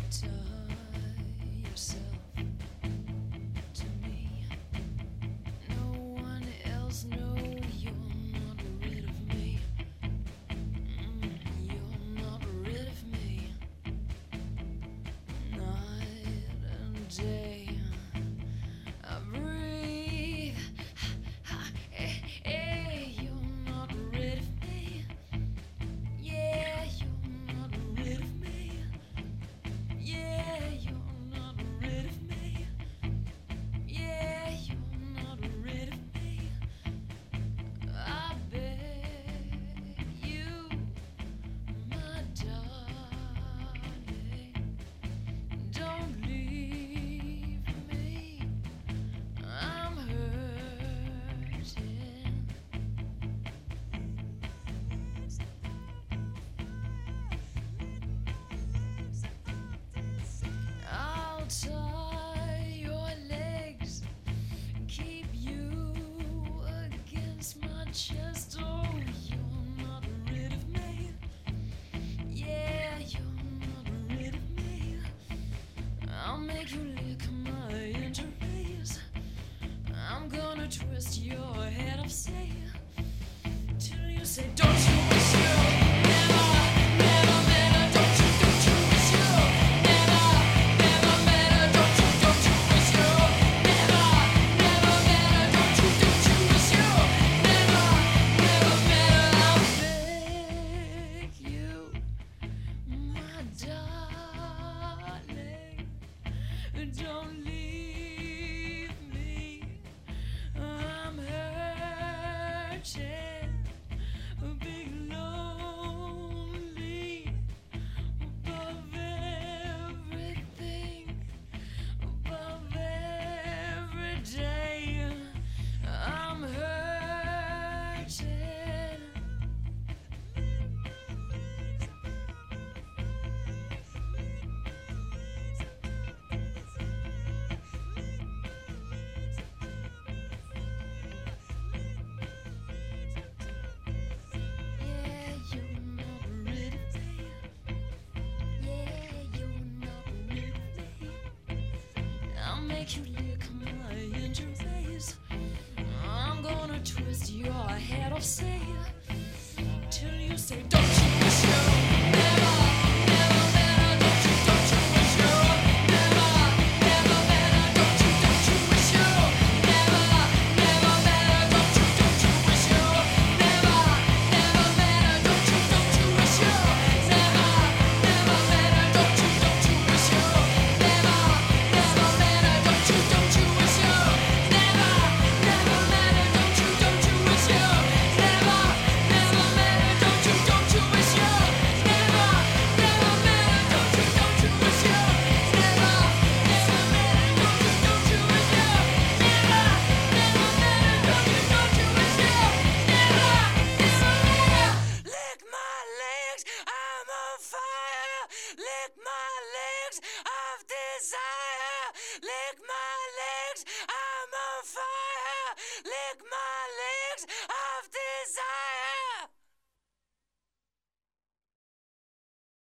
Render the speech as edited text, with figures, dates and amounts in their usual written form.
Tie yourself to me. No one else knows you're not rid of me. You're not rid of me. Night and day, I breathe. You're not rid of me. Yeah, you're not rid of me. Yeah, you're not rid of me. Yeah, you're not rid of me. I beg you, my darling, don't leave me. I'm hurting. I'll tie your legs, keep you against my chest. Oh, you're not rid of me. Yeah, you're not rid of me. I'll make you lick my injuries. I'm gonna twist your head off, say, till you say, don't you wish you never, never met her? Don't you wish you never, never met her? Don't you wish you never, never met her? Don't you wish you never, never met her? I'll beg you, my darling, don't leave me. I'm hurting, being lonely above everything, above every day. I'm hurting. Yeah, you're not rid of me. Yeah, you're not rid of me. I'll make you lick my injuries. I'm gonna twist your head off, say, till you say, don't you wish you never, never met her? Don't you wish you never, never met her? Don't you wish you never, never met her? Don't you wish you never, never met her? Don't you wish you never, never met her? Don't you wish you never, never met her? Don't you wish you never, never met her? Don't you wish you never, never met her? Don't you wish you never, never met her? Don't you wish you never, never met her? Don't you wish you never, never met her? Don't you wish you never, never met her? Lick my legs, I'm on fire. Lick my legs of desire. Lick my legs, I'm on fire. Lick my legs of desire.